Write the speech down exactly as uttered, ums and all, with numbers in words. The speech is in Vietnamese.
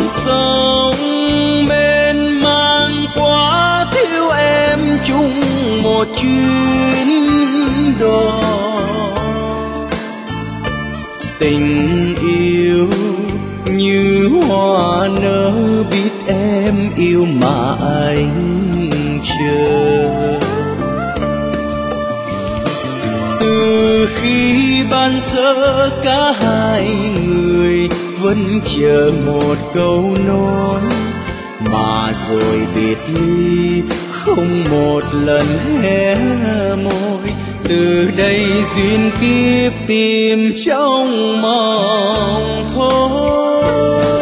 sống mênh mang quá, thiếu em chung một chuyến đò. Tình yêu như hoa nở, biết em yêu mà anh chờ. Từ khi ban sơ cả hai người vẫn chờ một câu nói, mà rồi biệt ly không một lần hé môi. Từ đây duyên kiếp tìm trong mộng thôi.